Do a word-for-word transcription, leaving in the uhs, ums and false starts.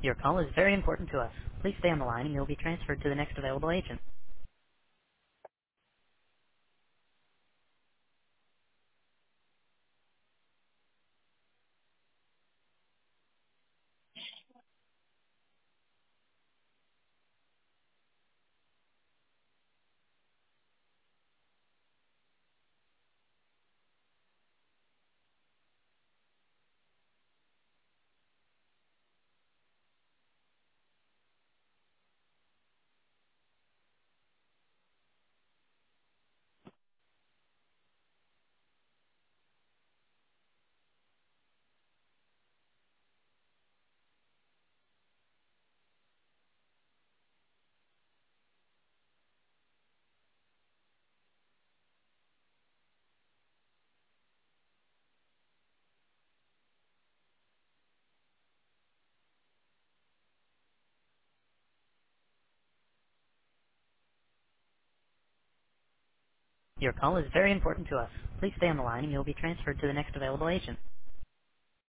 Your call is very important to us. Please stay on the line and you'll be transferred to the next available agent. Your call is very important to us. Please stay on the line and you'll be transferred to the next available agent.